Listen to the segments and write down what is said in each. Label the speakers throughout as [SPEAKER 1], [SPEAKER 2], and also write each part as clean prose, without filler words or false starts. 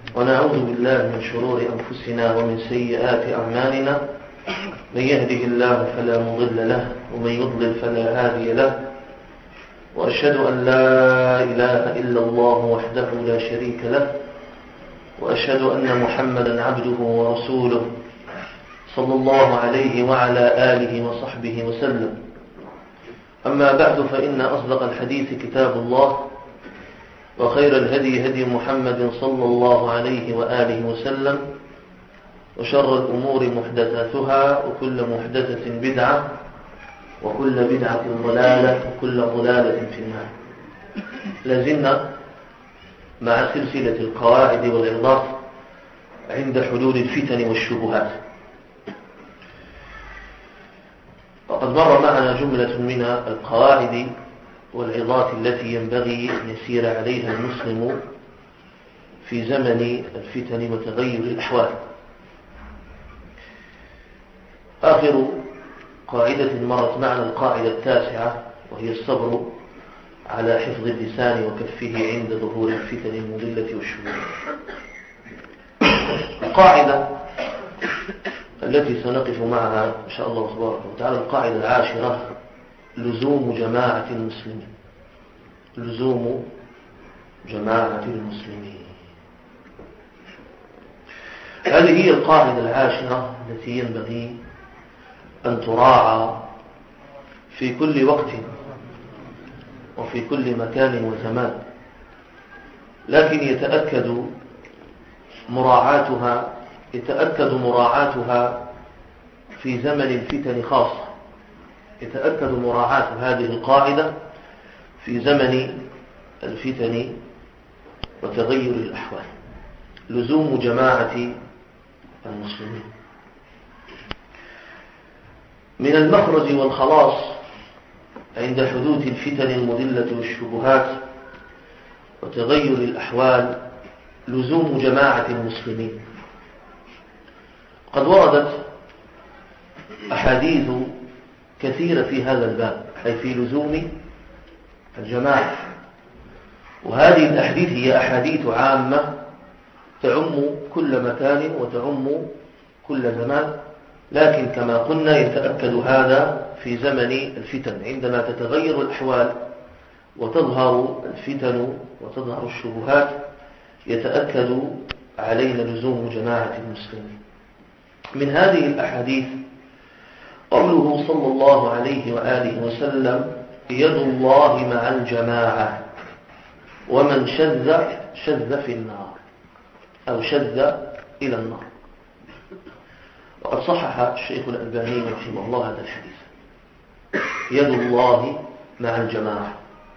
[SPEAKER 1] ونعوذ بالله من شرور أنفسنا ومن سيئات أعمالنا. من يهده الله فلا مضل له ومن يضلل فلا هادي له، وأشهد أن لا إله إلا الله وحده لا شريك له، وأشهد أن محمدا عبده ورسوله صلى الله عليه وعلى آله وصحبه وسلم. أما بعد، فإن أصدق الحديث كتاب الله، وخير الهدي هدي محمد صلى الله عليه وآله وسلم، وشر الأمور محدثاتها، وكل محدثة بدعة، وكل بدعة ضلالة، وكل ضلالة في النار. لازلنا مع سلسلة القواعد والعظات عند حلول الفتن والشبهات. وقد مر معنا جملة من القواعد والعظات التي ينبغي أن يسير عليها المسلم في زمن الفتن وتغير الأحوال. آخر قاعدة مرت معنا القاعدة التاسعة، وهي الصبر على حفظ اللسان وكفه عند ظهور الفتن المضلة والشبهات. القاعدة التي سنقف معها إن شاء الله تبارك وتعالى القاعدة العاشرة: لزوم جماعة المسلمين. لزوم جماعة المسلمين، هذه هي القاعدة العاشرة التي ينبغي أن تراعى في كل وقت وفي كل مكان وزمان، لكن يتأكد مراعاتها في زمن الفتن خاصة. يتأكد مراعاة هذه القاعدة في زمن الفتن وتغير الأحوال. لزوم جماعة المسلمين. من المخرج والخلاص عند حدوث الفتن المضلة والشبهات وتغير الأحوال لزوم جماعة المسلمين. قد وردت أحاديث كثيرة في هذا الباب، أي في لزوم الجماعة. وهذه الأحاديث هي أحاديث عامة تعم كل مكان وتعم كل زمان، لكن كما قلنا يتأكد هذا في زمن الفتن، عندما تتغير الأحوال وتظهر الفتن وتظهر الشبهات يتأكد علينا لزوم جماعة المسلمين. من هذه الأحاديث قوله صلى الله عليه وآله وسلم: يد الله مع الجماعة، ومن شذ في النار، أو شذ إلى النار. وقد صحح الشيخ الألباني رحمه الله هذا الحديث: يد الله مع الجماعة.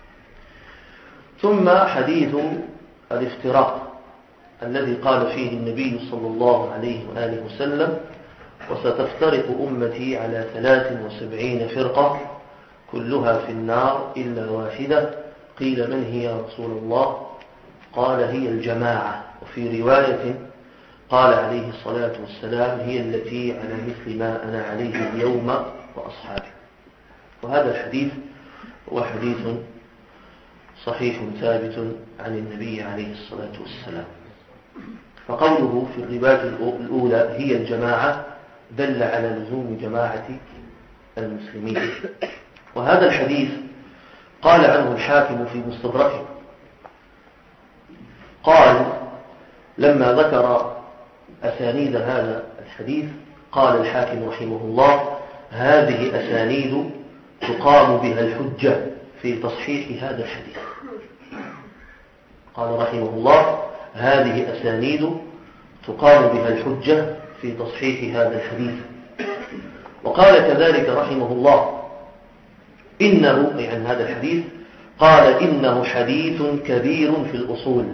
[SPEAKER 1] ثم حديث الافتراق الذي قال فيه النبي صلى الله عليه وآله وسلم: وستفترق أمتي على 73 فرقة كلها في النار إلا واحدة. قيل: من هي يا رسول الله؟ قال: هي الجماعة. وفي رواية قال عليه الصلاة والسلام: هي التي على مثل ما أنا عليه اليوم وأصحابي. وهذا الحديث هو حديث صحيح ثابت عن النبي عليه الصلاة والسلام. فقوله في الرواية الأولى هي الجماعة دل على لزوم جماعة المسلمين. وهذا الحديث قال عنه الحاكم في مستدركه، قال لما ذكر أسانيد هذا الحديث قال الحاكم رحمه الله: هذه أسانيد تقام بها الحجة في تصحيح هذا الحديث. قال رحمه الله: هذه أسانيد تقام بها الحجة في تصحيح هذا الحديث. وقال كذلك رحمه الله: إنه، أي عن هذا الحديث، قال: إنه حديث كبير في الأصول.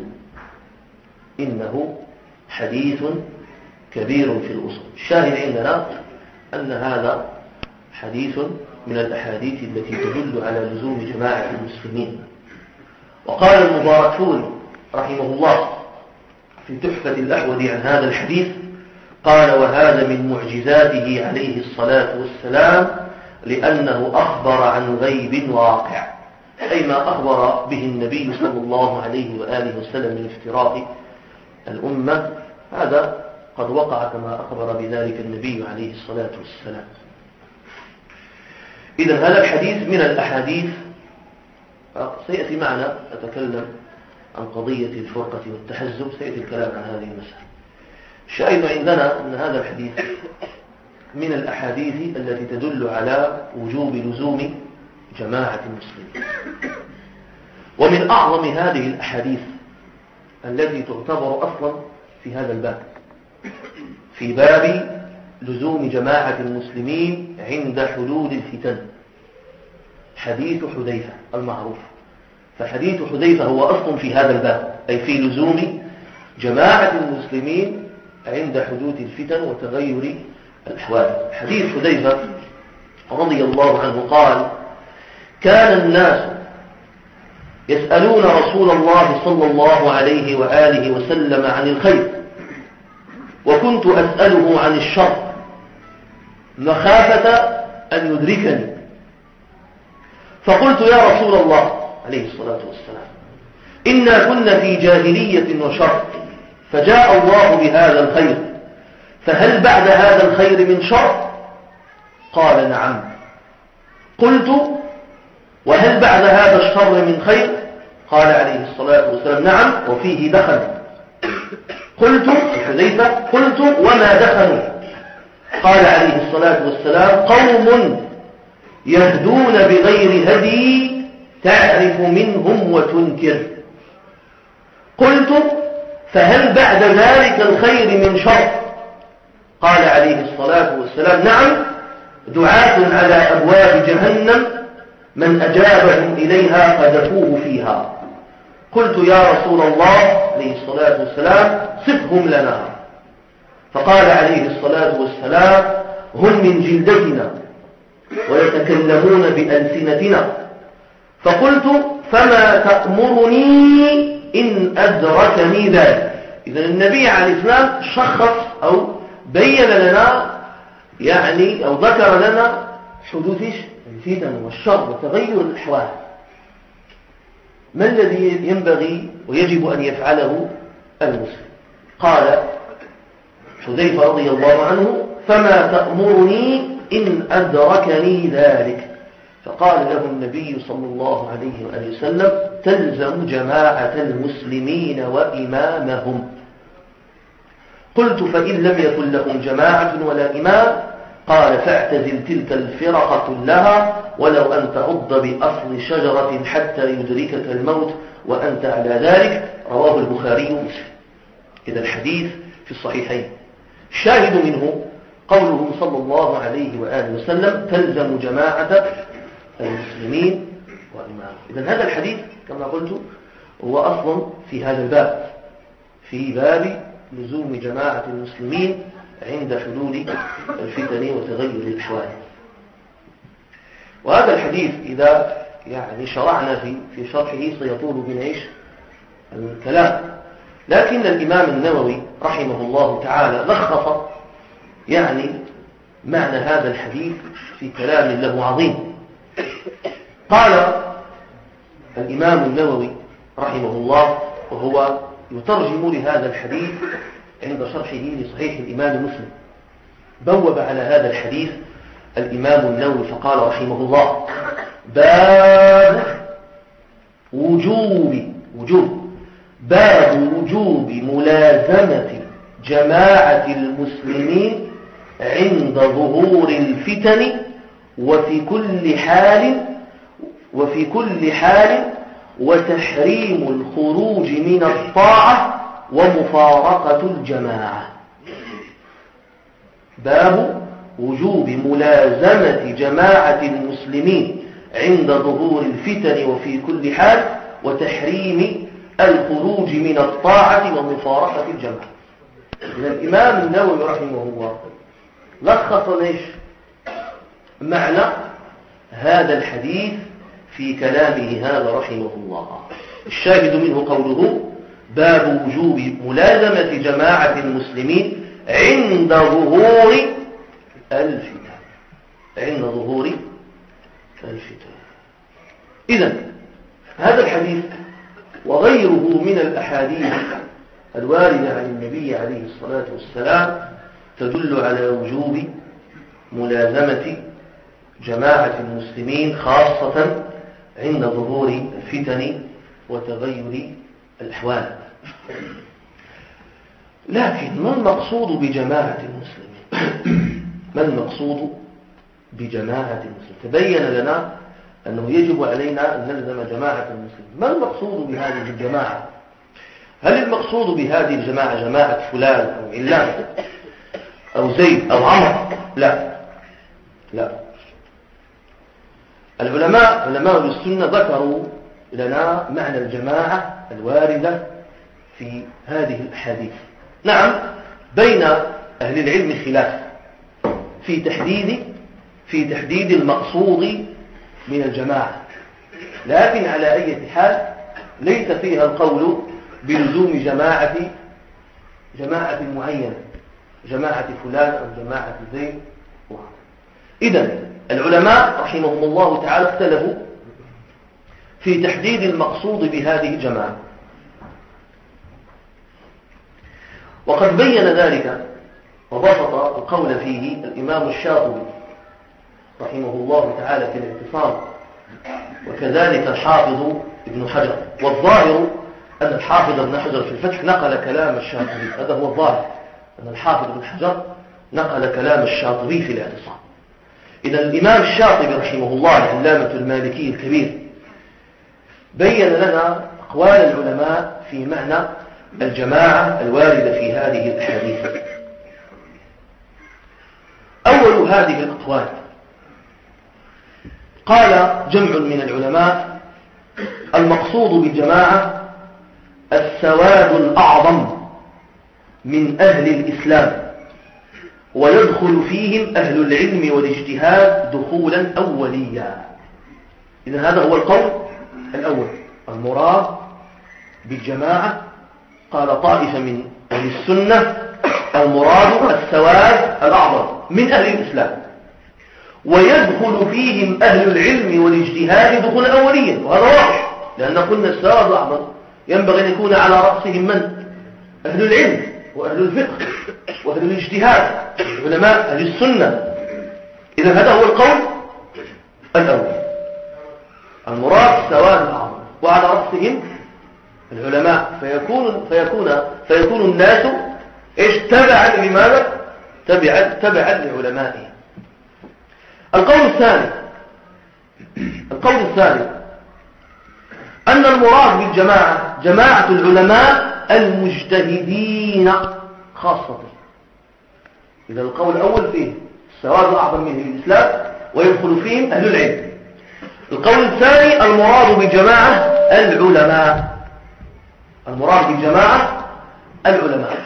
[SPEAKER 1] إنه حديث كبير في الأصول. الشاهد عندنا أن هذا حديث من الأحاديث التي تدل على لزوم جماعة المسلمين. وقال المباركفوري رحمه الله في تحفة الأحوذي عن هذا الحديث، قال: وهذا من معجزاته عليه الصلاة والسلام، لأنه أخبر عن غيب واقع، أي ما أخبر به النبي صلى الله عليه وآله وسلم من افتراق الأمة، هذا قد وقع كما أخبر بذلك النبي عليه الصلاة والسلام. إذن هذا الحديث من الأحاديث. سيأتي معنا أتكلم عن قضية الفرقة والتحزب، سيأتي الكلام عن هذه المسألة. الشاهد عندنا أن هذا الحديث من الأحاديث التي تدل على وجوب لزوم جماعة المسلمين. ومن أعظم هذه الأحاديث التي تعتبر أصلا في هذا الباب، في باب لزوم جماعة المسلمين عند حلول الفتن، حديث حذيفة المعروف. فحديث حذيفة هو أصل في هذا الباب، أي في لزوم جماعة المسلمين عند حدوث الفتن وتغير الأحوال. حديث حذيفة رضي الله عنه قال: كان الناس يسألون رسول الله صلى الله عليه وآله وسلم عن الخير، وكنت أسأله عن الشر مخافة أن يدركني، فقلت: يا رسول الله عليه الصلاة والسلام، إنا كنا في جاهلية وشر، فجاء الله بهذا الخير، فهل بعد هذا الخير من شر؟ قال: نعم. قلت: وهل بعد هذا الشر من خير؟ قال عليه الصلاة والسلام: نعم، وفيه دخل. قلت: حذيفة: قلت: وما دخلوا؟ قال عليه الصلاة والسلام: قوم يهدون بغير هدي تعرف منهم وتنكر. قلت: فهل بعد ذلك الخير من شر؟ قال عليه الصلاة والسلام: نعم، دعاة على أبواب جهنم من أجابهم إليها قذفوه فيها. قلت: يا رسول الله عليه الصلاة والسلام، صفهم لنا. فقال عليه الصلاة والسلام: هم من جلدتنا ويتكلمون بألسنتنا. فقلت: فما تأمرني إن أدركني ذلك؟ إذن النبي عليه السلام شخص أو بين لنا أو ذكر لنا حدوث الفتن والشر وتغير الأحوال. ما الذي ينبغي ويجب أن يفعله المسلم؟ قال حذيفة رضي الله عنه: فما تأمرني إن أدركني ذلك؟ فقال له النبي صلى الله عليه وآله وسلم: تلزم جماعة المسلمين وإمامهم. قلت: فإن لم يكن لهم جماعة ولا إمام؟ قال: فاعتزل تلك الفرق كلها، ولو أن تعض بأصل شجرة حتى يدركك الموت وأنت على ذلك. رواه البخاري ومسلم. إذا الحديث في الصحيحين. الشاهد منه قوله صلى الله عليه وآله وسلم: تلزم جماعة المسلمين وإمامهم. إذن هذا الحديث كما قلت هو أصل في هذا الباب، في باب لزوم جماعة المسلمين عند حلول الفتن وتغير الأحوال. وهذا الحديث إذا شرعنا في شرحه سيطول بنا الكلام، لكن الإمام النووي رحمه الله تعالى لخص معنى هذا الحديث في كلام له عظيم. قال الإمام النووي رحمه الله وهو يترجم لهذا الحديث عند شرحه لصحيح الإمام مسلم، بوب على هذا الحديث الإمام النووي فقال رحمه الله: باب وجوب ملازمة جماعة المسلمين عند ظهور الفتن وفي كل حال وتحريم الخروج من الطاعة ومفارقة الجماعة. باب وجوب ملازمة جماعة المسلمين عند ظهور الفتن وفي كل حال وتحريم الخروج من الطاعة ومفارقة الجماعة. الإمام النووي رحمه الله لخص معنى هذا الحديث في كلامه هذا رحمه الله. الشاهد منه قوله: باب وجوب ملازمة جماعة المسلمين عند ظهور الفتن. إذن هذا الحديث وغيره من الأحاديث الواردة عن النبي عليه الصلاة والسلام تدل على وجوب ملازمة جماعة المسلمين خاصة عند ظهور الفتن وتغير الأحوال. لكن ما المقصود بجماعة المسلمين؟ ما المقصود بجماعة المسلمين؟ تبين لنا أنه يجب علينا أن نلزم جماعة المسلمين. ما المقصود بهذه الجماعة؟ هل المقصود بهذه الجماعة جماعة فلان أو علان أو زيد أو عمر؟ لا. علماء السنة ذكروا لنا معنى الجماعة الواردة في هذه الأحاديث. نعم، بين أهل العلم خلاف في تحديد المقصود من الجماعة، لكن على أي حال ليس فيها القول بلزوم جماعة معينة، جماعة فلان أو جماعة زيد. إذن العلماء رحمهم الله تعالى اختلفوا في تحديد المقصود بهذه الجماعة، وقد بين ذلك وبسط القول فيه الإمام الشاطبي رحمه الله تعالى في الاعتصام، وكذلك الحافظ ابن حجر. والظاهر أن الحافظ ابن حجر في الفتح نقل كلام الشاطبي، هذا هو الظاهر، أن الحافظ ابن حجر نقل كلام الشاطبي في الاعتصام. إذا الإمام الشاطبي رحمه الله العلامة المالكي الكبير بين لنا أقوال العلماء في معنى الجماعة الواردة في هذه الأحاديث. أول هذه الأقوال قال جمع من العلماء: المقصود بالجماعة السواد الأعظم من أهل الإسلام، ويدخل فيهم أهل العلم والاجتهاد دخولا أوليا. إذن هذا هو القول الأول. المراد بالجماعة قال طائفة من أهل السنة المراد السواد الأعظم من أهل الإسلام، ويدخل فيهم أهل العلم والاجتهاد دخولا أوليا. وهذا واضح، لأن قلنا السواد الأعظم ينبغي أن يكون على رأسهم من؟ أهل العلم وأهل الفقه وأهل الاجتهاد، علماء أهل السنة. إذن هذا هو القول الأول، المراد السواد الأعظم وعلى رأسهم العلماء، فيكون الناس تبعا لماذا؟ تبعا لعلمائهم. القول الثاني أن المراد بالجماعة جماعة العلماء المجتهدين خاصة. إذا القول الأول فيه السواد الأعظم من الإسلام ويدخل فيهم أهل العلم. القول الثاني المراد بالجماعة العلماء، المراد بالجماعة العلماء.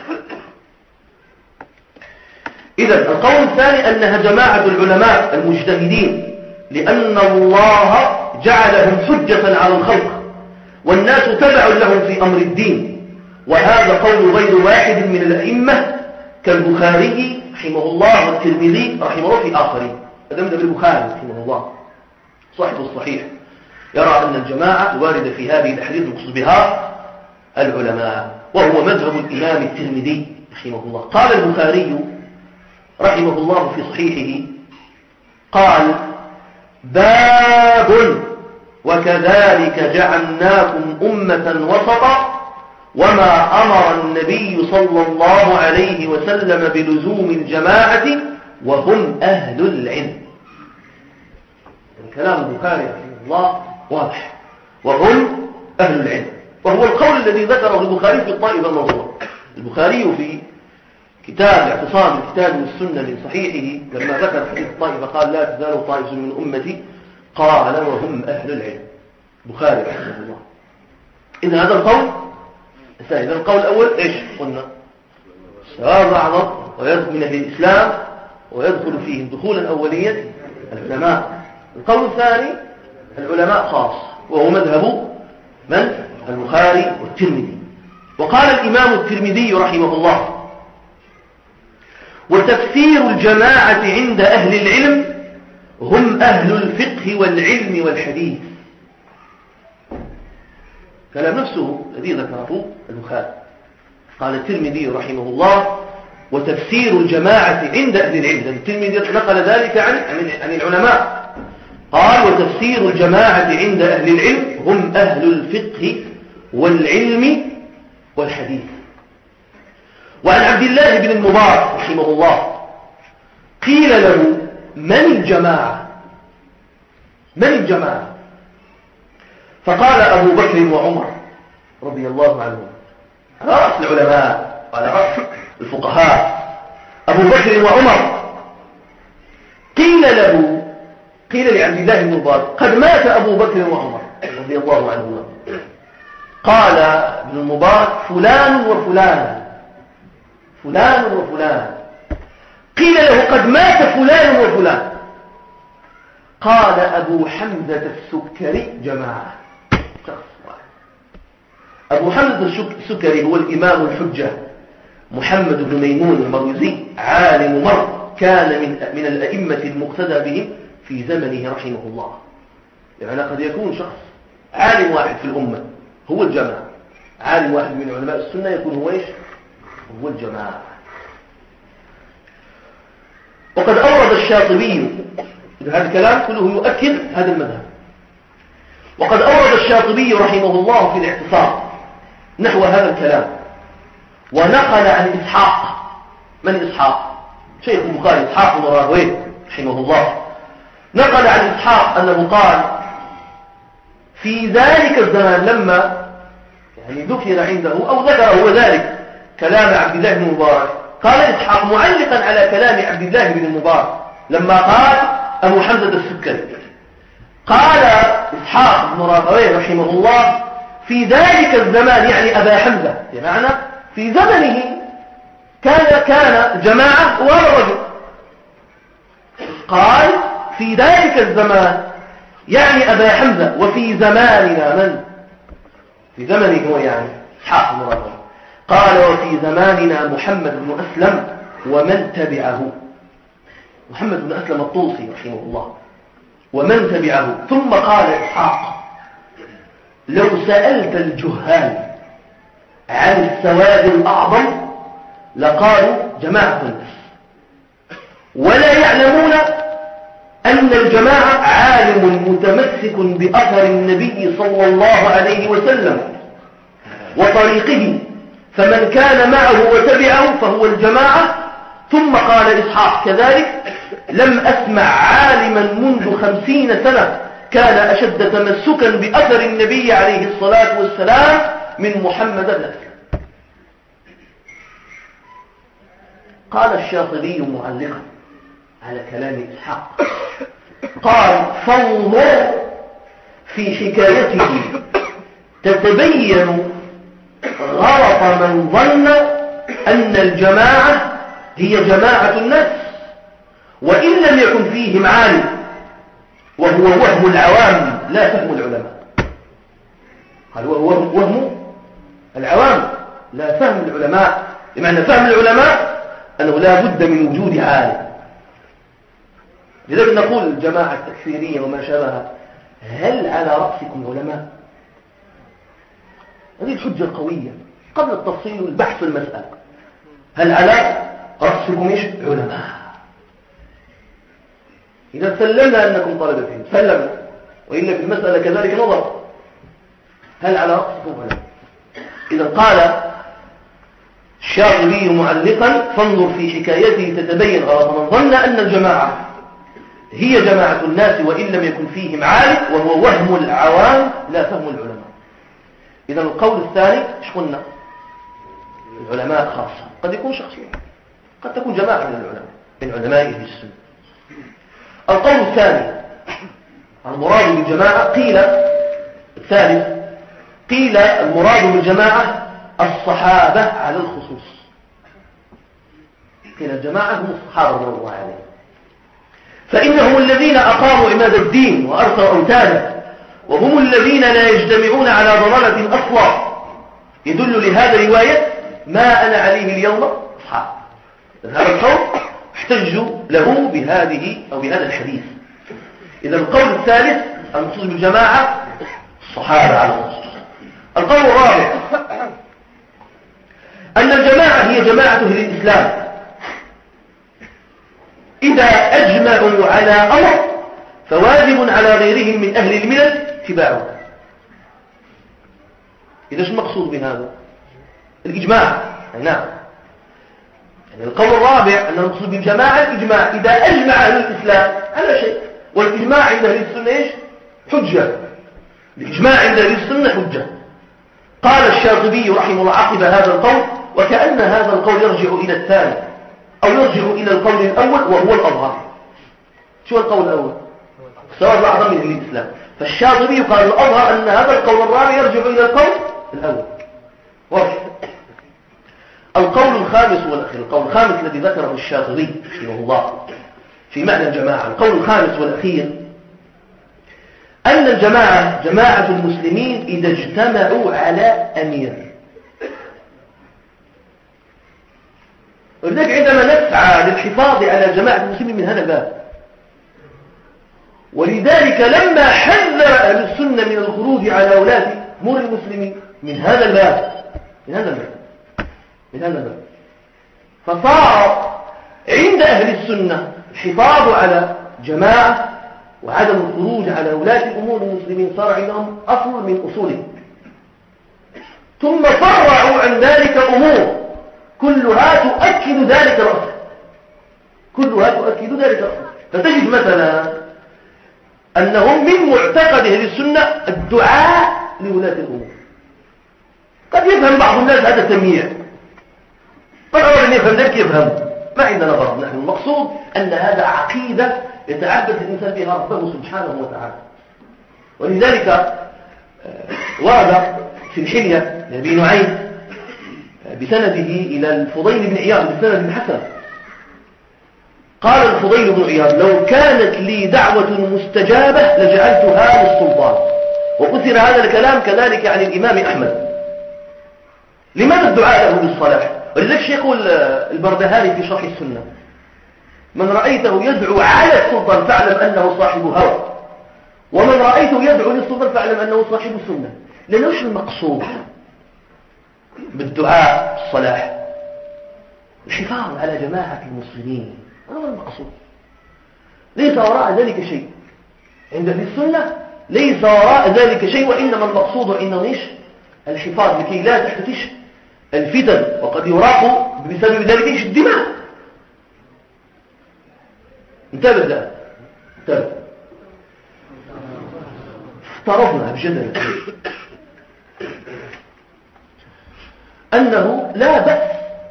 [SPEAKER 1] إذن القول الثاني أنها جماعة العلماء المجتهدين، لأن الله جعلهم حجة على الخلق والناس تبع لهم في أمر الدين. وهذا قول غير واحد من الأئمة كالبخاري رحمه الله والترمذي رحمه الله في آخرين. هذا من البخاري رحمه الله صاحب الصحيح يرى أن الجماعة الواردة في هذه الأحاديث المقصود بها العلماء، وهو مذهب الإمام الترمذي رحمه الله. قال البخاري رحمه الله في صحيحه قال: باب وكذلك جعلناكم أمة وسطا وما أمر النبي صلى الله عليه وسلم بلزوم الجماعة وهم أهل العلم. كلام البخاري رحمه الله واضح، وهم أهل العلم، وهو القول الذي ذكره البخاري في الطائفة المنظورة. البخاري في كتاب اعتصام الكتاب والسنة من صحيحه لما ذكر حديث الطائفة قال: لا تزال طائفة من أمتي، قال: وهم أهل العلم. البخاري رحمه الله. إذن هذا القول الثاني. إذن القول الأول إيش قلنا؟ السواد الأعظم ويدخل من أهل الإسلام ويدخل فيهم دخولا أوليا العلماء. القول الثاني العلماء خاص، وهو مذهب من؟ البخاري والترمذي. وقال الإمام الترمذي رحمه الله: وتفسير الجماعة عند أهل العلم هم أهل الفقه والعلم والحديث. كلام نفسه الذي ذكره البخاري. قال الترمذي رحمه الله: وتفسير الجماعة عند أهل العلم. الترمذي نقل ذلك عن العلماء. قال: وتفسير الجماعة عند أهل العلم هم أهل الفقه والعلم والحديث. وعن عبد الله بن المبارك رحمه الله قيل له: من الجماعة؟ من الجماعة؟ فقال: أبو بكر وعمر رضي الله عنهم، على رأس العلماء وعلى رأس الفقهاء، أبو بكر وعمر. قيل لعبد الله بن المبارك: قد مات أبو بكر وعمر رضي الله عنهما. قال ابن المبارك: فلان وفلان، فلان وفلان. قيل له: قد مات فلان وفلان. قال أبو حمزة السكري: جماعة، شخص واحد. أبو حمزة السكري هو الإمام الحجة محمد بن ميمون المروزي، عالم مر، كان من الأئمة المقتدى بهم في زمنه رحمه الله. يعني قد يكون شخص عالم واحد في الأمة هو الجماعة، عالم واحد من علماء السنة يكون هو إيش؟ هو الجماعة. وقد أورد الشاطبي، هذا الكلام كله يؤكد هذا المذهب. وقد أورد الشاطبي رحمه الله في الاعتصام نحو هذا الكلام، ونقل عن إسحاق. من إسحاق؟ شيخ البخاري إسحاق بن راهويه رحمه الله. نقل عن إسحاق أنه قال: في ذلك الزمان لما ذكر عنده أو ذكر هو ذلك كلام عبد الله بن المبارك، قال إسحاق معلقا على كلام عبد الله بن المبارك لما قال أبو حمزة السكري، قال إسحاق بن راهويه رحمه الله: في ذلك الزمان، يعني أبا حمزة، بمعنى في زمنه كان جماعة وهذا رجل. قال: في ذلك الزمان يعني أبا حمزة، وفي زماننا من؟ في زمنه هو يعني إسحاق بن راهويه. قال: وفي زماننا محمد بن أسلم ومن تبعه. محمد بن أسلم الطوسي رحمه الله ومن تبعه. ثم قال إسحاق: لو سألت الجهال عن السواد الأعظم لقالوا جماعة الناس، ولا يعلمون أن الجماعة عالم متمسك بأثر النبي صلى الله عليه وسلم وطريقه، فمن كان معه وتبعه فهو الجماعة. ثم قال إسحاق كذلك: لم أسمع عالما منذ 50 سنة كان أشد تمسكا بأثر النبي عليه الصلاة والسلام من محمد بن أسلم. قال الشاطبي معلقا على كلام إسحاق، قال: فانظر في حكايته تتبين غلط من ظن أن الجماعة هي جماعة الناس وإن لم يكن فيهم عالم، وهو وهم العوام لا فهم العلماء. قال: وهو وهم العوام لا فهم العلماء، بمعنى فهم العلماء أنه لا بد من وجود عالم. لذلك نقول الجماعة التكفيرية وما شابهها: هل على رأسكم علماء؟ هذه الحجة القوية قبل التفصيل والبحث في المسألة. هل على رأسكم إيش؟ علماء. إذا سلمنا أنكم طلبة علم سلمنا، وإلا في المسألة كذلك نظر: هل على رأسكم علماء؟ إذا قال الشاطبي معلقا: فانظر في حكايته تتبين غلط من ظن أن الجماعة هي جماعة الناس وإن لم يكن فيهم عالم، وهو وهم العوام لا فهم العلماء. إذا القول الثاني ايش قلنا؟ العلماء خاصة، قد يكون شخص، قد تكون جماعة من العلماء من علماء أهل السنة. القول الثاني المراد بالجماعة، قيل الثالث، قيل المراد بالجماعة الصحابة على الخصوص. قيل الجماعة هم الصحابة رضي الله عليهم، فإنهم الذين أقاموا عماد الدين وأرسوا أوتاده، وهم الذين لا يجتمعون على ضلالة أصلا. يدل لهذا رواية: ما أنا عليه اليوم أصحاب. هذا القول احتجوا له بهذه أو بهذا الحديث. إذا القول الثالث المقصود بالجماعة الصحابة على الخصوص. القول الرابع
[SPEAKER 2] أن الجماعة هي جماعة أهل الإسلام، إذا أجمعوا على أمر فواجب على غيرهم من أهل الملل اتباعه. إذا شو المقصود بهذا؟ الإجماع. نعم، يعني القول الرابع أن المقصود بالجماعة الإجماع، إذا أجمع أهل الإسلام على شيء، والإجماع عند أهل السنة إيش؟ حجة. الإجماع عند أهل السنة حجة. قال الشاطبي رحمه الله عقب هذا القول: وكأن هذا القول يرجع إلى الثاني أو يرجع إلى القول الأول وهو الأظهر. شو القول الأول؟ سواء الأعظم من أهل الإسلام. فالشاطبي قال الأظهر أن هذا القول الرابع يرجع إلى القول الأول. واضح. القول الخامس والأخير، القول الخامس الذي ذكره الشاطبي رحمه الله في معنى الجماعة، القول الخامس والأخير أن الجماعة جماعة المسلمين إذا اجتمعوا على أمير. ولذلك عندما نسعى للحفاظ على جماعة المسلمين من هذا الباب، ولذلك لما حذر أهل السنة من الخروج على ولاة أمور المسلمين من هذا الباب فصار عند أهل السنة الحفاظ على جماعة وعدم الخروج على ولاة أمور المسلمين صار عندهم أصل من أصولهم، ثم فرعوا عن ذلك أمور كلها تؤكد ذلك الأصل. فتجد مثلا أنهم من معتقد أهل السنة الدعاء لولاة الأمور. قد يفهم بعض الناس هذا تمييع، فالأول أن يفهم ذلك يفهم، ما عندنا غرض. نحن المقصود أن هذا عقيدة يتعبد الإنسان بها ربه سبحانه وتعالى. ولذلك ورد في الحلية لأبي نعيم بسنده إلى الفضيل بن عياض بسند حسن، قال الفضيل بن عياض: لو كانت لي دعوة مستجابة لجعلتها للسلطان. وأثر هذا الكلام كذلك عن الإمام أحمد. لماذا الدعاء له بالصلاح؟ ولذلك يقول البردهاني في شرح السنة: من رأيته يدعو على السلطان فاعلم أنه صاحب هوى، ومن رأيته يدعو للسلطان فاعلم أنه صاحب السنة. لأنه وش المقصود بالدعاء الصلاح؟ الحفاظ على جماعة المسلمين، هذا هو المقصود. ليس وراء ذلك شيء عند أهل السنة، ليس وراء ذلك شيء، وإنما المقصود عندهم إيش؟ الحفاظ لكي لا تحتفش الفتن، وقد يراق بسبب ذلك إيش؟ الدماء. انتبه. افترضنا بجدل أنه لا بأس،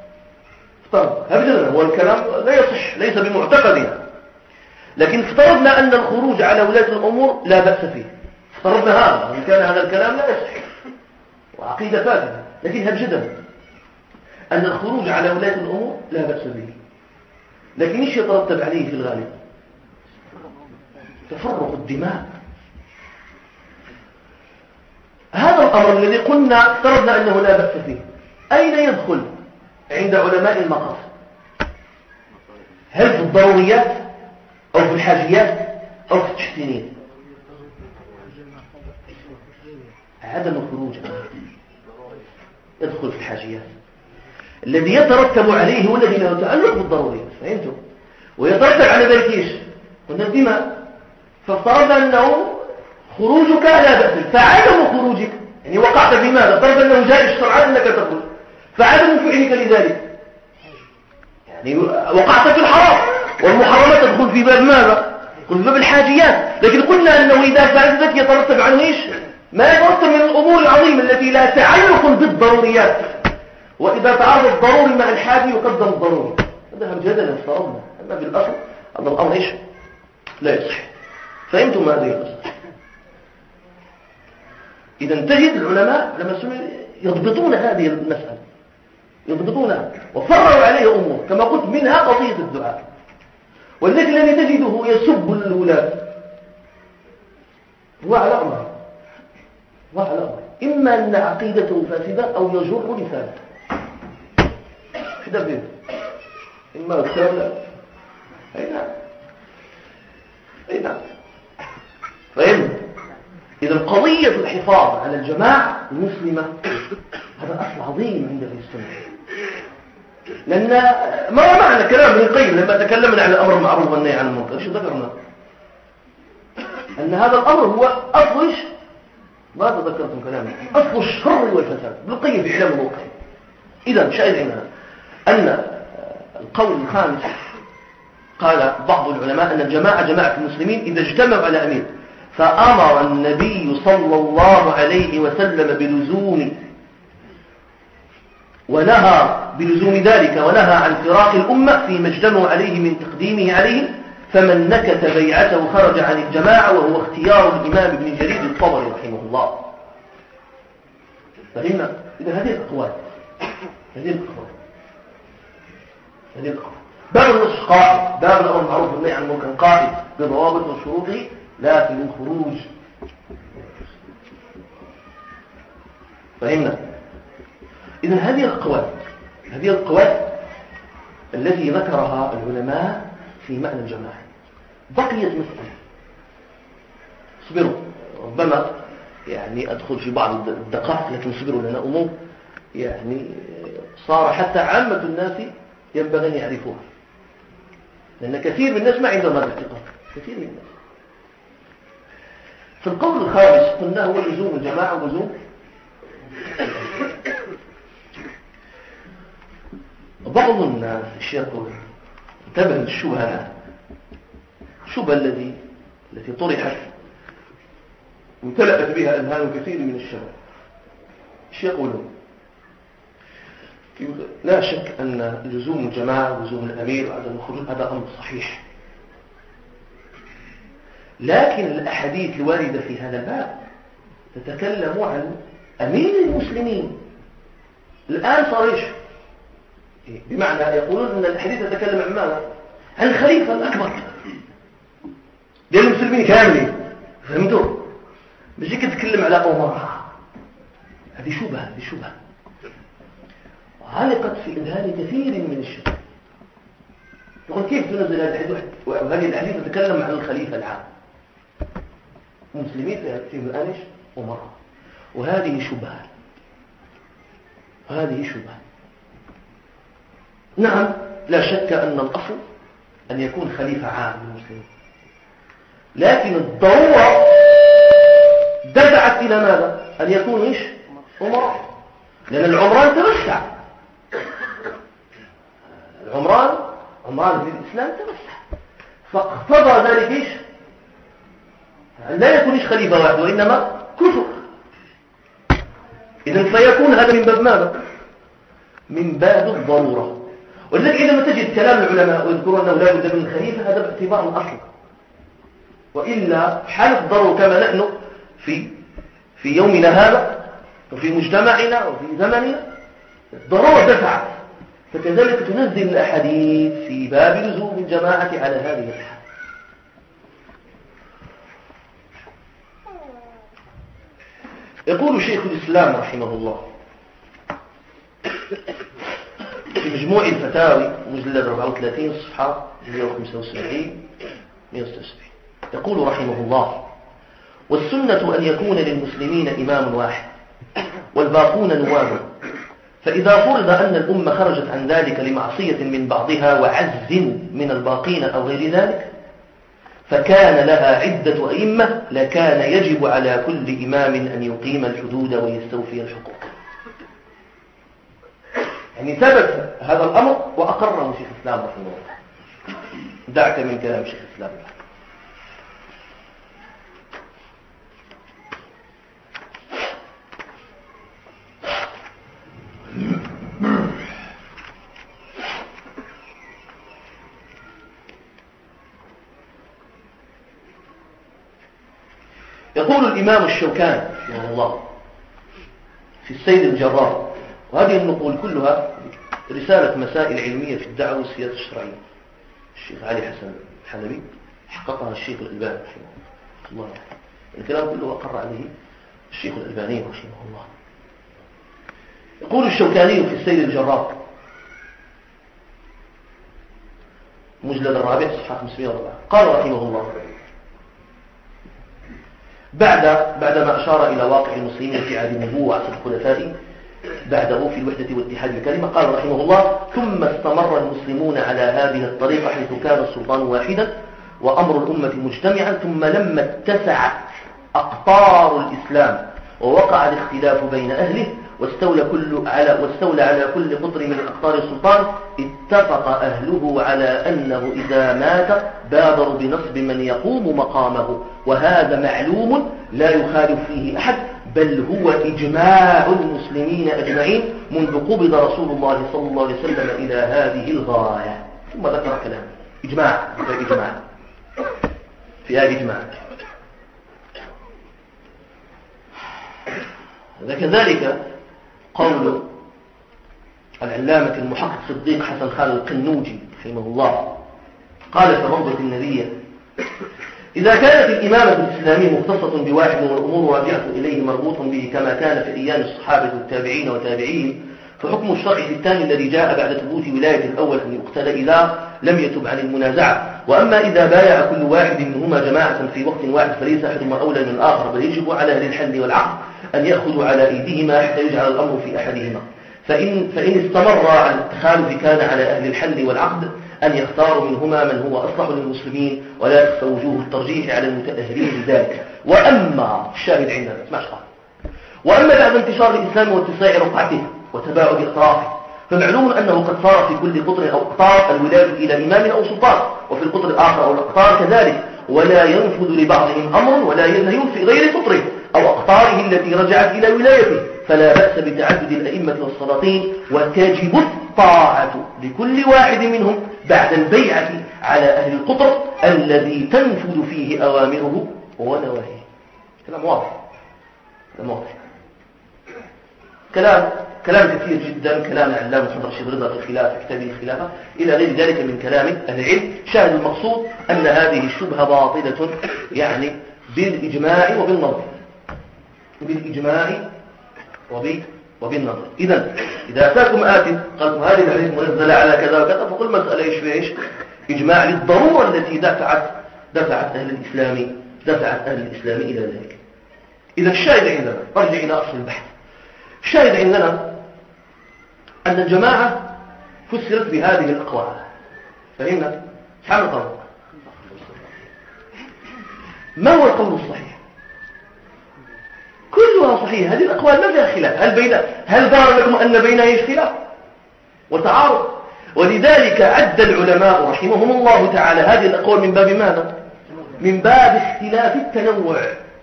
[SPEAKER 2] افترض هو الكلام لا يصح، ليس بمعتقدنا، لكن افترضنا أن الخروج على ولاة الأمور لا بأس فيه. افترضنا هذا، إن كان هذا الكلام لا يصح وعقيدة فاسدة، لكن هبجدل أن الخروج على ولاة الأمور لا بأس به، لكن ايش يترتب عليه في الغالب؟ تفرق الدماء. هذا الأمر الذي قلنا افترضنا أنه لا بأس فيه أين يدخل عند علماء المقاصد؟ هل في الضروريات أو في الحاجيات أو في التحسينيات؟ عدم الخروج يدخل في الحاجيات. الذي يترتب عليه هو الذي له تعلق بالضروريات، فهمتم؟ ويترتب على ذلك ايش؟ قلنا الدماء. فافترضنا أنه خروجك لا بأس، فعدم خروجك يعني وقعت في ماذا؟ افترض أنه جائز شرعا أنك تخرج، فعدم فعلك لذلك يعني وقعت في الحرام، والمحرمات تدخل في باب ماذا؟ في باب الحاجيات. لكن قلنا أنه إذا فعلت ذلك يترتب عنه إيش؟ ما يترتب من الأمور العظيمة التي لا تعلق بالضروريات، وإذا تعارض الضروري مع الحاجي يقدم الضروري. هذا جدلا افترضنا، أما بالأصل هذا الأمر إيش؟ لا يصح. فهمتم هذه القصة؟ إذا تجد العلماء السنة يضبطون هذه المسألة، يضبطونها وفرعوا عليه أمور كما قلت منها قضية الدعاء. والذي الذي تجده يسب الولاة هو على أمر، إما أن عقيدته فاسدة أو يجر لسانه كده بيه، إما الكلام لا. أي نعم. فهمت؟ إذا قضية الحفاظ على الجماعة المسلمة هذا أصل عظيم عند أهل السنة، لأن ما معنى كلام ابن القيم لما تكلمنا عن الأمر المعروف والنهي عن المنكر شو ذكرنا؟ أن هذا الأمر هو أصل ما تذكرتم كلامي أصل الشر والفساد ابن القيم في إعلام الموقع. إذا شاهدنا أن القول الخامس قال بعض العلماء أن جماعة المسلمين إذا اجتمعوا على أمير فأمر النبي صلى الله عليه وسلم بلزوم ذلك ونهى عن فراق الأمة فيما اجتمعوا عليه من تقديمه عليه، فمن نكت بيعته خرج عن الجماعة، وهو اختيار الإمام ابن جرير الطبري رحمه الله. فهمنا؟ إذا هذه الأقوال باب النصح قائد، باب الأمر المعروف والنهي عن المنكر قائد بضوابط وشروطه لا في الخروج. فهمنا؟ إذن هذه الأقوال التي ذكرها العلماء في معنى الجماعة. بقيت مسألة، اصبروا، ربما يعني أدخل في بعض الدقائق لكن اصبروا لنا أمور يعني صار حتى عامة الناس ينبغي أن يعرفوها، لأن كثير من الناس ما عندهم هذا الاعتقاد، كثير من الناس. في القول الخامس قلنا هو لزوم الجماعة ولزوم بعض الناس يقول انتبه للشبهة التي طرحت وامتلأت بها أذهان كثير من الشباب. يقولون لا شك أن لزوم الجماعة ولزوم الأمير وعدم الخروج هذا أمر صحيح، لكن الأحاديث الواردة في هذا الباب تتكلم عن أمير المسلمين. الآن صار إيش؟ بمعنى يقولون أن الحديث يتكلم عن ماذا؟ عن الخليفة الأكبر ديال المسلمين كاملين. فهمتوا؟ مش يتكلم على أمراء. هذه شبهة علقت في إذهان كثير من الشباب. يقول كيف تنزل هذا الحديث وهذه الحديث تتكلم عن الخليفة العام؟ المسلمين فيهم الآن إيش؟ أمراء. وهذه شبهة. نعم لا شك أن الأصل أن يكون خليفة عام للمسلمين، لكن الضرورة دفعت إلى ماذا؟ أن يكون إيش؟ أمراء، لأن العمران توسع. عمران في الإسلام توسع، فاقتضى ذلك إيش؟ أن لا يكون إيش خليفة واحد وإنما كثر. إذن فيكون هذا من باب ماذا؟ من باب الضرورة. ولذلك عندما تجد كلام العلماء ويذكرون أنه لا بد من الخليفة هذا باعتبار الأصل، وإلا حالة الضرورة كما نحن في يومنا هذا وفي مجتمعنا وفي زمننا الضرورة دفعت، فكذلك تنزل الأحاديث في باب لزوم الجماعة على هذه الحال. يقول شيخ الإسلام رحمه الله في مجموع الفتاوي مجلد 34 صفحة 175 يقول رحمه الله: والسنة أن يكون للمسلمين إمام واحد والباقون نواب، فإذا فرض أن الأمة خرجت عن ذلك لمعصية من بعضها وعز من الباقين أو غير ذلك فكان لها عدة أئمة، لكان يجب على كل إمام أن يقيم الحدود ويستوفي الحقوق. يعني ثبت هذا الأمر وأقره شيخ الإسلام رحمه الله. دعك من كلام شيخ الإسلام. يقول الإمام الشوكاني رحمه الله في السيد الجرار، وهذه النقول كلها رسالة مسائل علمية في الدعوة والسياسة الشرعية، الشيخ علي حسن الحلبي حققها الشيخ الألباني رحمه الله. الكلام كله أقر عليه الشيخ الألباني رحمه الله. يقول الشوكاني في السيد الجرار مجلد الرابع صفحة 504 قال رحمه الله: بعدما أشار إلى واقع المسلمين في عهد النبوة وعصر الخلفاء بعده في الوحدة واتحاد الكلمة. قال رحمه الله: ثم استمر المسلمون على هذه الطريقة حيث كان السلطان واحدا وأمر الأمة مجتمعا، ثم لما اتسعت أقطار الإسلام ووقع الاختلاف بين أهله واستولى على كل قطر من أقطار السلطان، اتفق أهله على أنه إذا مات بادروا بنصب من يقوم مقامه، وهذا معلوم لا يخالف فيه أحد، بل هو إجماع المسلمين أجمعين منذ قبض رسول الله صلى الله عليه وسلم إلى هذه الغاية. ثم ذكر كلام إجماع في هذه إجماع. كذلك قول العلامة المحقق صديق حسن خالد القنوجي رحمه الله، قال في روضة النبي: إذا كانت الإمامة الإسلامية مختصة بواحد والأمور راجعة إليه مربوط به كما كان في أيام الصحابة والتابعين وتابعيهم، فحكم الشرع في الثاني الذي جاء بعد ثبوت ولاية الأول أن يقتل إذا لم يتب عن المنازعة. وأما إذا بايع كل واحد منهما جماعة في وقت واحد فليس أحدهما أولى من الآخر، بل يجب على أهل الحل والعقد أن يأخذوا على أيديهما حتى يجعل الأمر في أحدهما. فإن استمر على التخالف كان على أهل الحل والعقد أن يختاروا منهما من هو أصلح للمسلمين، ولا تخفى وجوه الترجيح على المتأهلين لذلك. وأما الشاهد عندنا وأما بعد انتشار الإسلام واتساع رقعته وتباعد أطرافه، فمعلوم أنه قد صار في كل قطر أو أقطار الولاية إلى إمام أو سلطان، وفي القطر الآخر أو الأقطار كذلك، ولا ينفذ لبعضهم أمر ولا ينهي في غير قطره أو أقطاره التي رجعت إلى ولايته، فلا بأس بتعدد الأئمة والسلاطين، وتجب الطاعة لكل واحد منهم بعد البيعة على أهل القطر الذي تنفذ فيه أوامره ونواهيه. كلام واضح، كلام كثير جدا، كلام العلامة محمد رشيد رضا في الخلافة، كتابه الخلافة إلى غير ذلك من كلام أهل العلم. شاهد المقصود أن هذه الشبهة باطلة، يعني بالإجماع وبالنظر، وبالنظر. إذا أتاكم آت قالكم هذه الحديث منزلة على كذا وكذا، فكل مسألة إيش إجماع للضرورة التي دفعت أهل الإسلام إلى ذلك. إذا الشاهد عندنا، أرجع إلى أصل البحث. الشاهد عندنا أن الجماعة فسرت بهذه الأقوال، فهمنا؟ سبحان الله. ما هو القول الصحيح؟ كلها صحيحة، هذه الأقوال ما فيها خلاف. هل ظهر لكم أن بينها اختلاف وتعارض؟ ولذلك عد العلماء رحمهم الله تعالى هذه الأقوال من باب ماذا؟ من باب اختلاف التنوع.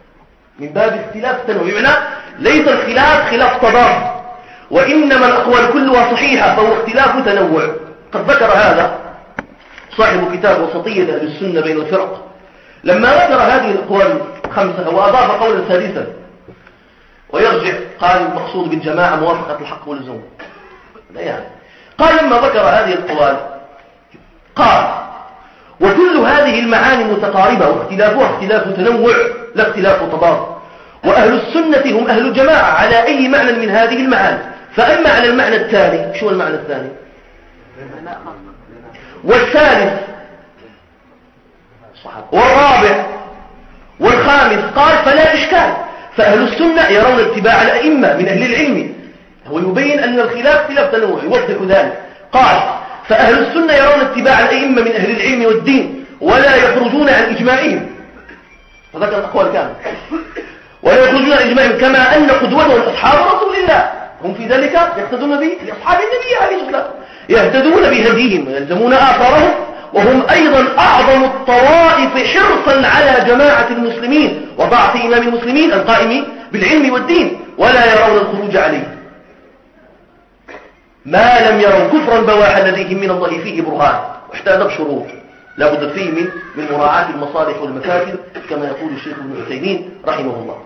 [SPEAKER 2] بمعنى ليس الخلاف خلاف تضاد، وإنما الأقوال كلها صحيحة، فهو اختلاف تنوع. قد ذكر هذا صاحب كتاب وسطية أهل السنة بين الفرق لما ذكر هذه الأقوال 5 وأضاف قولا ثالثا، ويرجع قال المقصود بالجماعة موافقة الحق واللزوم. قال لما ذكر هذه الأقوال قال: وكل هذه المعاني متقاربة، واختلافها اختلاف تنوع لا اختلاف تضاد، وأهل السنة هم أهل الجماعة على أي معنى من هذه المعاني. فأما على المعنى الثاني، شو المعنى الثاني والثالث والرابع والخامس، قال: فلا إشكال، فأهل السنة يرون اتباع الأئمة من أهل العلم. هو يبين أن الخلاف خلاف تنوع، يوضح ذلك. قال: فأهل السنة يرون اتباع الأئمة من أهل العلم والدين، ولا يخرجون عن إجماعهم. فذكر الأقوال كامل. ولا يخرجون عن إجماعهم، كما أن قدوتهم أصحاب رسول الله، هم في ذلك يقتدون بأصحاب النبي عليه الصلاة والسلام، يهتدون بهديهم ويلزمون آثارهم، وهم أيضا أعظم الطوائف حرصا على جماعة المسلمين وضعف إمام المسلمين القائم بالعلم والدين، ولا يرون الخروج عليه ما لم يروا كفرا بواحا لديهم من الله فيه برهان، واحتاج بشروط لا بد فيه من مراعاة المصالح والمفاسد كما يقول الشيخ ابن عثيمين رحمه الله.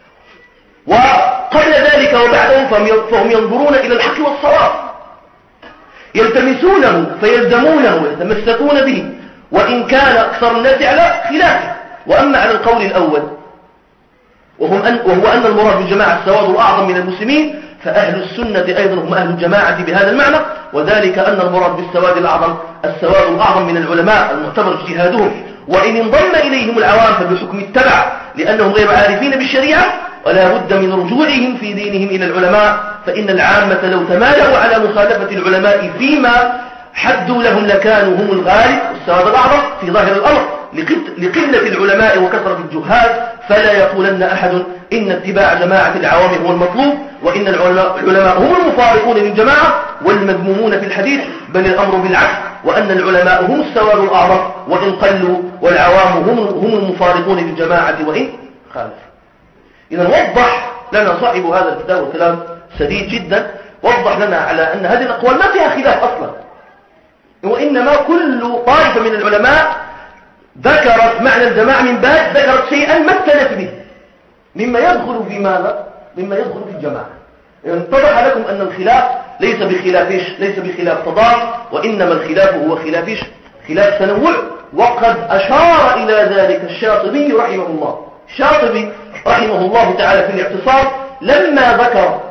[SPEAKER 2] وقبل ذلك وبعدهم فهم ينظرون إلى الحق والصواب، يلتمسونه فيلزمونه ويتمسكون به، وإن كان أكثر الناس على خلافه. وأما على القول الأول وهو أن المراد بالجماعة السواد الأعظم من المسلمين، فأهل السنة أيضا هم أهل الجماعة بهذا المعنى، وذلك أن المراد بالسواد الأعظم السواد الأعظم من العلماء المعتبر اجتهادهم، وإن انضم إليهم العوام فبحكم التبع لأنهم غير عارفين بالشريعة، ولا بد من رجوعهم في دينهم إلى العلماء، فإن العامة لو تمالأوا على مخالفة العلماء فيما حدوا لهم لكانوا هم الغالب والسواد الأعظم في ظاهر الأمر لقلة العلماء وكثرة الجهال. فلا يقولن أحد إن اتباع جماعة العوام هو المطلوب، وإن العلماء هم المفارقون للجماعة والمذمومون في الحديث، بل الأمر بالعكس، وأن العلماء هم السواد الأعظم وإن قلوا، والعوام هم المفارقون للجماعة وإن خالفوا. إذا وضح لنا صاحب هذا الكتاب والكلام سديد جدا، وضح لنا على أن هذه الأقوال ما فيها خلاف أصلا، وإنما كل طائفة من العلماء ذكرت معنى الجماعة من باب ذكرت شيئا مثلت به مما يدخل في ماذا؟ مما يدخل في الجماعة. اتضح لكم أن الخلاف ليس بخلاف تضاد، وإنما الخلاف هو خلاف تنوع، وقد أشار إلى ذلك الشاطبي رحمه الله. الشاطبي رحمه الله تعالى في الاعتصام لما ذكر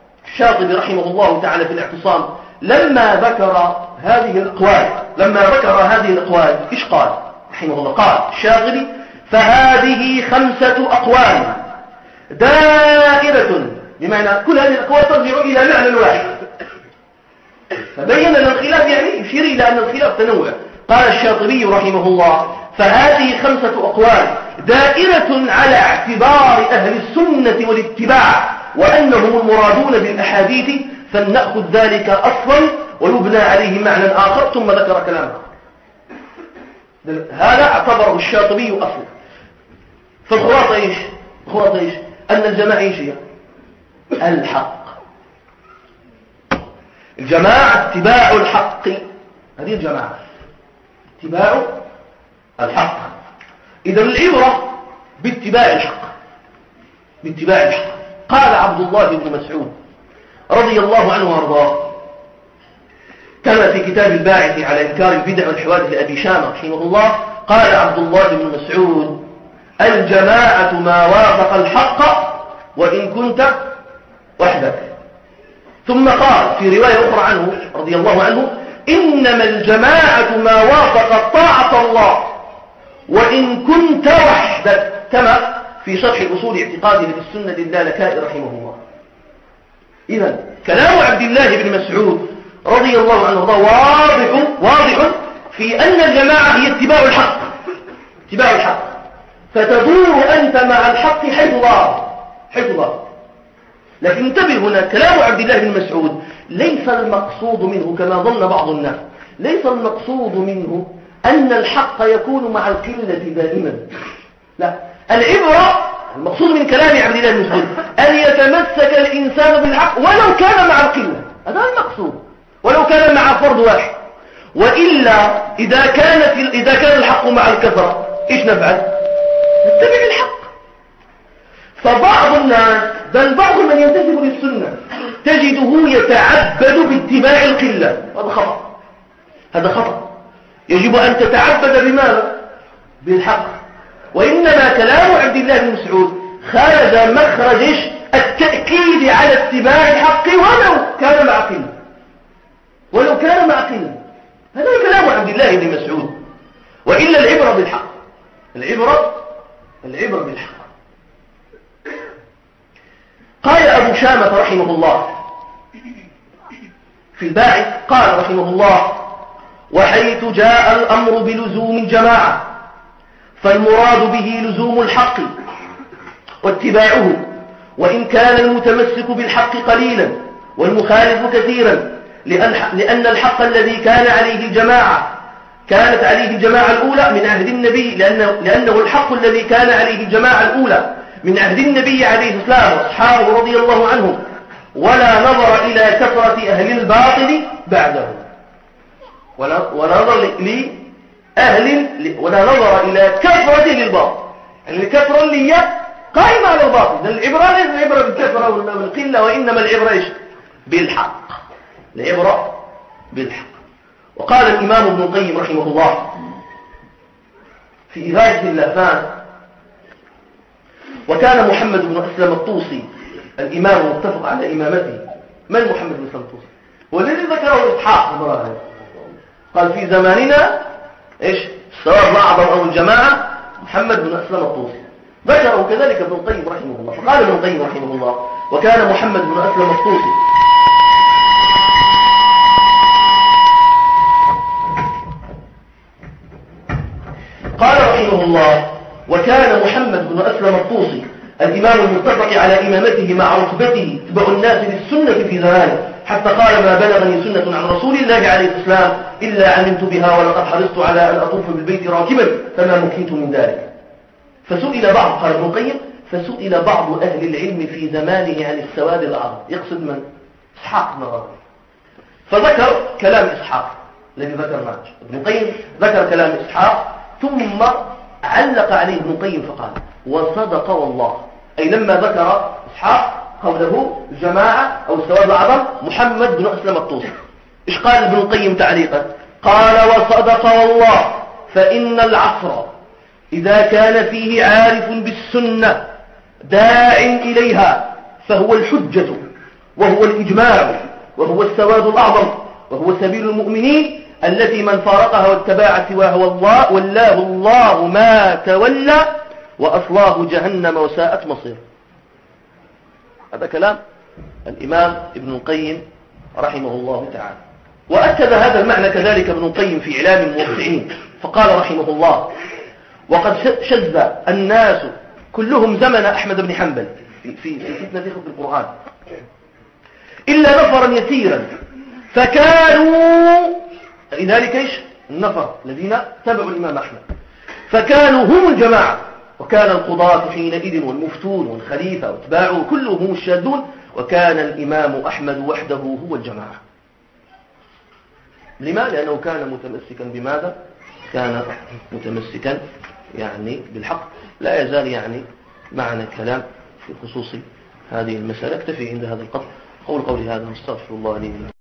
[SPEAKER 2] لما ذكر هذه الأقوال إيش قال رحمه الله؟ قال الشاطبي: فهذه 5 أقوال دائرة، بمعنى كل هذه الأقوال ترجع إلى معنى واحد. فبين أن الخلاف يشير إلى أن الخلاف تنوع. قال الشاطبي رحمه الله: فهذه 5 أقوال دائرة على اعتبار أهل السنة والاتباع، وأنهم المرادون بالأحاديث، فلنأخذ ذلك أصلا ويبنى عليه معنى آخر. ثم ذكر كلامه. هذا اعتبره الشاطبي أصلا. فالخلاصة إيش؟ أن الجماعة هي الحق. الجماعة اتباع الحق، هذه الجماعة اتباع الحق. إذا العبرة باتباع الحق. قال عبد الله بن مسعود رضي الله عنه وارضاه كما في كتاب الباعث على إنكار البدع والحوادث لأبي شامة رحمه الله، قال عبد الله بن مسعود: الجماعة ما وافق الحق وإن كنت وحدك. ثم قال في رواية أخرى عنه رضي الله عنه: إنما الجماعة ما وافق طاعة الله وإن كنت وحدك، كما في شرح الأصول اعتقاده للسنة للالكائي رحمه الله. إذن كلام عبد الله بن مسعود رضي الله عنه واضح في أن الجماعة هي اتباع الحق، فتدور أنت مع الحق حيث ضار. لكن انتبه هنا، كلام عبد الله بن مسعود ليس المقصود منه كما ظن بعض الناس، ليس المقصود منه أن الحق يكون مع القلة دائما، لا، العبرة المقصود من كلام عبد الله بن مسعود أن يتمسك الإنسان بالحق ولو كان مع القلة، هذا المقصود، ولو كان مع فرد واحد. وإلا إذا كان الحق مع الكثرة إيش نفعل؟ نتبع الحق. فبعض الناس، بل بعض من ينتسب للسنة، تجده يتعبد باتباع القلة. هذا خطأ. يجب أن تتعبد بماذا؟ بالحق. وإنما كلام عبد الله بن مسعود خرج مخرج التأكيد على اتباع الحق ولو كان مع قلة. هذا كلام عبد الله بن مسعود. وإلا العبرة بالحق. العبرة بالحق. قال أبو شامة رحمه الله في الباعث، قال رحمه الله: وحيث جاء الأمر بلزوم الجماعة فالمراد به لزوم الحق واتباعه، وإن كان المتمسك بالحق قليلا والمخالف كثيرا، لأن الحق الذي كانت عليه الجماعة الأولى من عهد النبي، لأنه الحق الذي كان عليه الجماعة الأولى من عهد النبي عليه السلام وأصحابه رضي الله عنهم، ولا نظر إلى كثرة أهل الباطل بعده، ولا نظر إلى كثرة للباطل، يعني الكثرة اللي هي قائمة على الباطل. العبرة ليس العبرة بالكثرة والقلة، وإنما العبرة بالحق. وقال الإمام ابن القيم رحمه الله في إغاثة اللافان: وكان محمد بن أسلم الطوسي الإمام المتفق على إمامته. من محمد بن أسلم الطوسي؟ هو الذي ذكره إسحاق المراهن، قال في زماننا إيش السواد الأعظم أو الجماعة محمد بن أسلم الطوسي. ذكره كذلك ابن القيم رحمه الله. فقال ابن القيم رحمه الله: وكان محمد بن أسلم الطوسي قال رحمه الله: وكان محمد بن أسلم الطوسي الإمام المتفق على إمامته مع رتبته تبع الناس للسنة في زمانه، حتى قال: ما بلغني سنة عن رسول الله عليه السلام إلا علمت بها، ولقد حرصت على أن أطوف بالبيت راكبا فما مكنت من ذلك. فسئل بعض، قال ابن القيم: فسئل بعض أهل العلم في زمانه عن السواد الأعظم، يقصد من؟ إسحاق بن راهويه. فذكر كلام إسحاق الذي ذكرناه. ابن القيم ذكر كلام إسحاق ثم علق عليه ابن القيم فقال: وصدق والله. أي لما ذكر إسحاق قوله الجماعة أو السواد الأعظم محمد بن أسلم الطوسي، إيش قال ابن القيم تعليقا؟ قال: وصدق والله، فإن العصر إذا كان فيه عارف بالسنة داع إليها فهو الحجة وهو الإجماع وهو السواد الأعظم وهو سبيل المؤمنين التي من فارقها واتباع سواه والله الله ما تولى وأصلاه جهنم وساءت مصير. هذا كلام الإمام ابن القيم رحمه الله تعالى. وأكد هذا المعنى كذلك ابن القيم في إعلام الموقعين فقال رحمه الله: وقد شذ الناس كلهم زمن أحمد بن حنبل في فتنة خلق القرآن إلا نفرا يسيرا فكانوا، لذلك إيش النفر الذين تبعوا الإمام أحمد، فكانوا هم الجماعة، وكان القضاة حينئذ والمفتون والخليفة واتباعه كلهم هم الشاذون، وكان الإمام أحمد وحده هو الجماعة. لما؟ لأنه كان متمسكا بماذا؟ كان متمسكا يعني بالحق. لا يزال يعني معنا كلام في خصوص هذه المسألة. اكتفي عند هذا القدر. قولي هذا، استغفر الله لي.